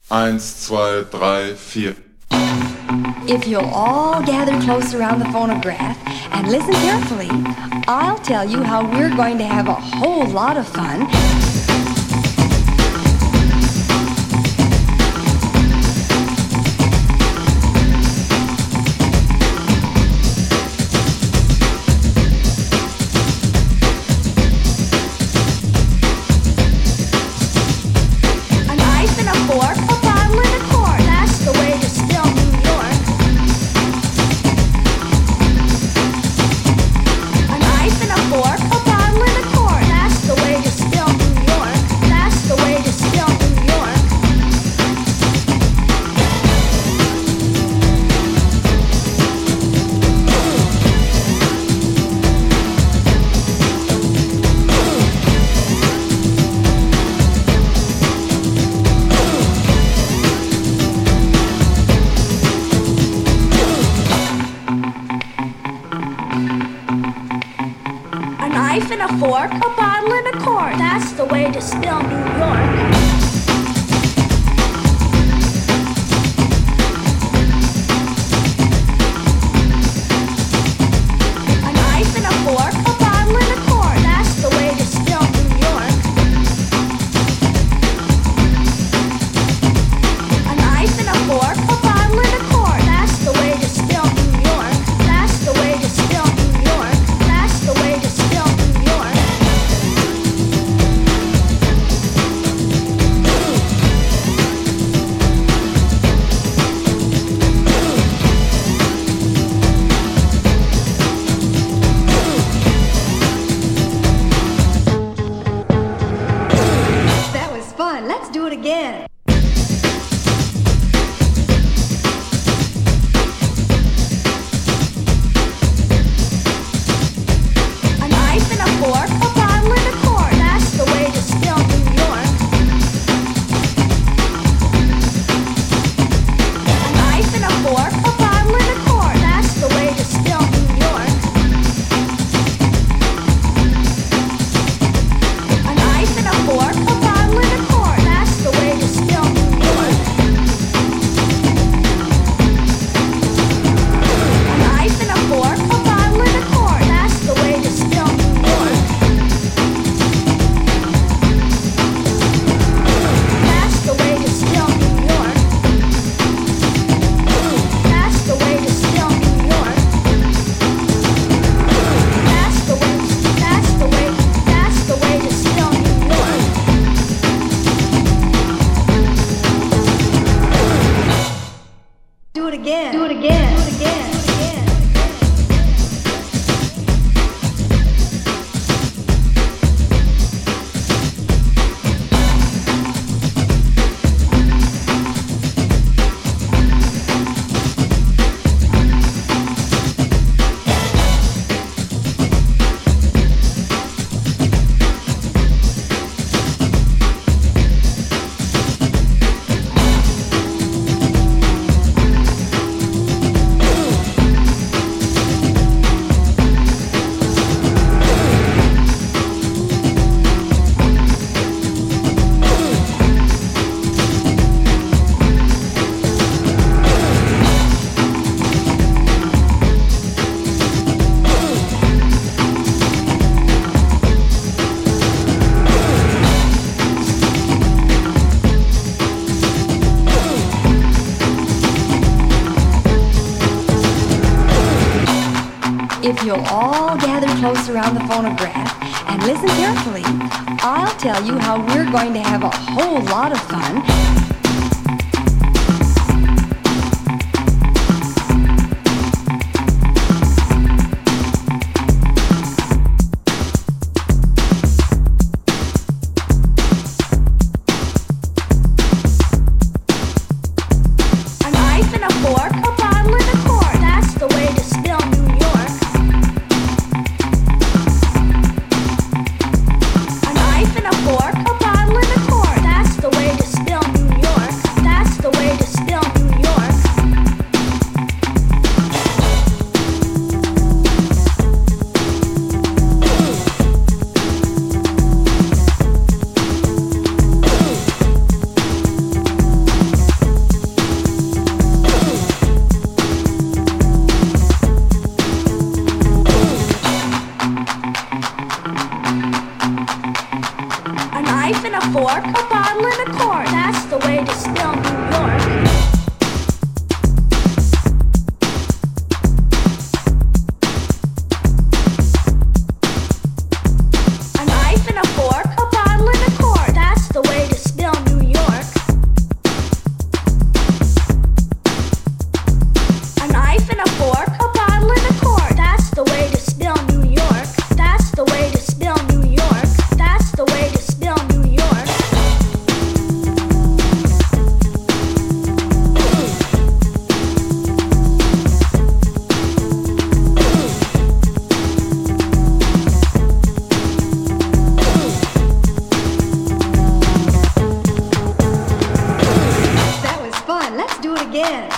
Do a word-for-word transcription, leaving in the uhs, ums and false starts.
Eins, zwei, drei, vier. If you'll all gather close around the phonograph and listen carefully, I'll tell you how we're going to have a whole lot of fun. Fork, a bottle, and a cork. That's the way to spell New York. A knife and a fork, a bottle, and a cork. That's the way to spell New York. A knife and a fork, a bottle, and a cork. That's the way to spell New York. That's the way to spell New York. That's the way to spell New York. That was fun. Let's do it again. A knife and a fork, a bottle, and a cork. That's the way to spell New York. A knife and a fork, a bottle, and a cork. That's the way to spell New York. A knife and a fork, a bottle, and a cork. That's the way to spell New York. A knife and a fork, a bottle, and a cork. That's the way to spell New York. That's the way to spell New York. That's the way to spell New York. That's the way, that's the way, that's the way to spell New York. Do it again. Do it again. Do it again. Do it again. If you'll all gather close around the phonograph and listen carefully, I'll tell you how we're going to have a whole lot of fun. A knife and a fork, a bottle, and a cork. That's the way to spell New York. A knife and a fork, a bottle, and a cork. That's the way to spell New again.